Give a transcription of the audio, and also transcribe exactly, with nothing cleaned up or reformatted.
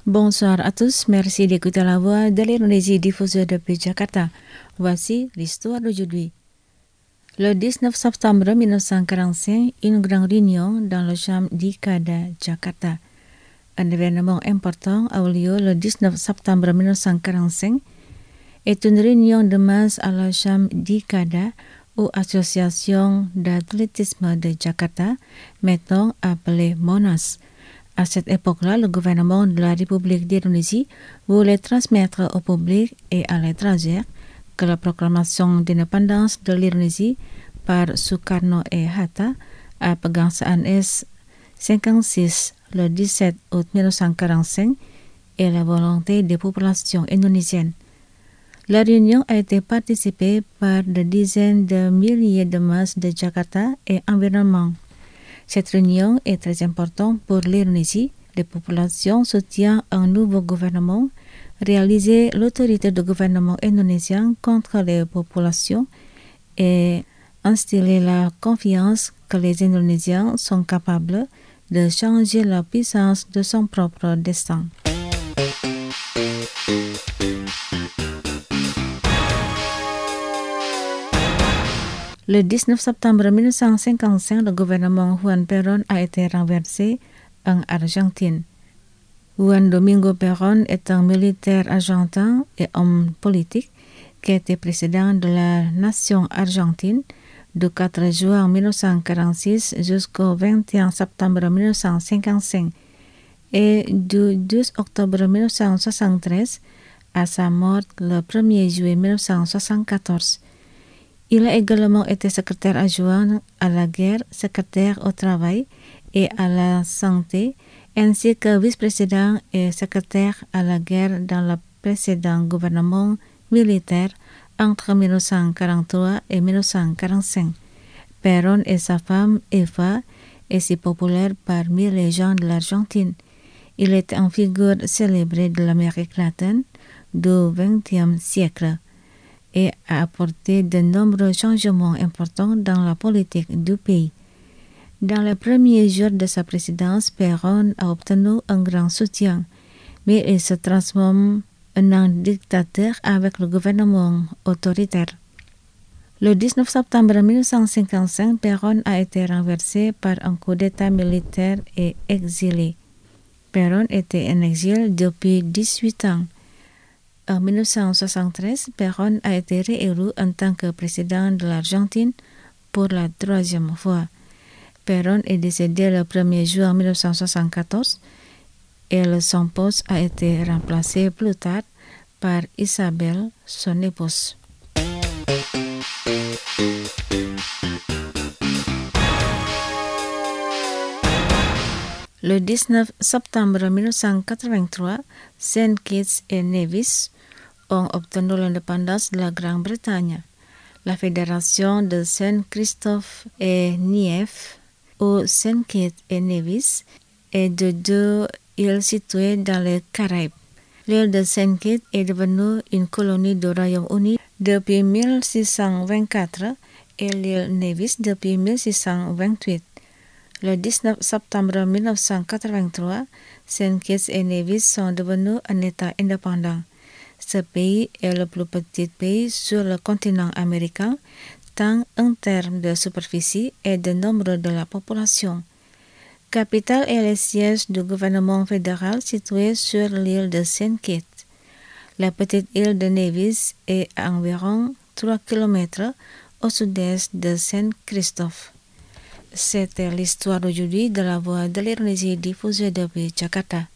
Bonsoir à tous, merci d'écouter la voix de l'Indonésie diffusée depuis Jakarta. Voici l'histoire d'aujourd'hui. Le dix-neuf septembre mille neuf cent quarante-cinq, une grande réunion dans le champ d'Ikada, Jakarta. Un événement important a eu lieu le dix-neuf septembre mille neuf cent quarante-cinq est une réunion de masse à la chambre d'Ikada ou Association d'athlétisme de Jakarta, maintenant appelée MONAS. À cette époque-là, le gouvernement de la République d'Indonésie voulait transmettre au public et à l'étranger que la proclamation d'indépendance de l'Indonésie par Sukarno et Hatta à Pegangsaan S cinquante-six le dix-sept août mille neuf cent quarante-cinq est la volonté des populations indonésiennes. La réunion a été participée par des dizaines de milliers de masses de Jakarta et environnement. Cette réunion est très importante pour l'Indonésie. Les populations soutiennent un nouveau gouvernement, réaliser l'autorité du gouvernement indonésien contre les populations et instiller la confiance que les Indonésiens sont capables de changer la puissance de son propre destin. Le dix-neuf septembre mille neuf cent cinquante-cinq, le gouvernement Juan Perón a été renversé en Argentine. Juan Domingo Perón est un militaire argentin et homme politique qui était président de la nation argentine du quatre juin mille neuf cent quarante-six jusqu'au vingt et un septembre mille neuf cent cinquante-cinq et du douze octobre mille neuf cent soixante-treize à sa mort le premier juillet mille neuf cent soixante-quatorze. Il a également été secrétaire adjoint à la guerre, secrétaire au travail et à la santé, ainsi que vice-président et secrétaire à la guerre dans le précédent gouvernement militaire entre mille neuf cent quarante-trois et mille neuf cent quarante-cinq. Perón et sa femme Eva est si populaire parmi les gens de l'Argentine. Il est une figure célébrée de l'Amérique latine du vingtième siècle et a apporté de nombreux changements importants dans la politique du pays. Dans les premiers jours de sa présidence, Perón a obtenu un grand soutien, mais il se transforme en un dictateur avec le gouvernement autoritaire. Le dix-neuf septembre mille neuf cent cinquante-cinq, Perón a été renversé par un coup d'État militaire et exilé. Perón était en exil depuis dix-huit ans. En mille neuf cent soixante-treize, Perón a été réélu en tant que président de l'Argentine pour la troisième fois. Perón est décédé le premier juin mille neuf cent soixante-quatorze et son poste a été remplacé plus tard par Isabel, son épouse. Le dix-neuf septembre mille neuf cent quatre-vingt-trois, Saint Kitts et Nevis ont obtenu l'indépendance de la Grande-Bretagne. La fédération de Saint-Christophe et Nevis, ou Saint Kitts et Nevis, est de deux îles situées dans les Caraïbes. L'île de Saint Kitts est devenue une colonie du Royaume-Uni depuis mille six cent vingt-quatre et l'île Nevis depuis mille six cent vingt-huit. Le dix-neuf septembre mille neuf cent quatre-vingt-trois, Saint Kitts et Nevis sont devenus un État indépendant. Ce pays est le plus petit pays sur le continent américain, tant en termes de superficie et de nombre de la population. Capitale est le siège du gouvernement fédéral situé sur l'île de Saint Kitts. La petite île de Nevis est à environ trois kilomètres au sud-est de Saint-Christophe. C'était l'histoire d'aujourd'hui de la voix de l'Indonésie diffusée depuis Jakarta.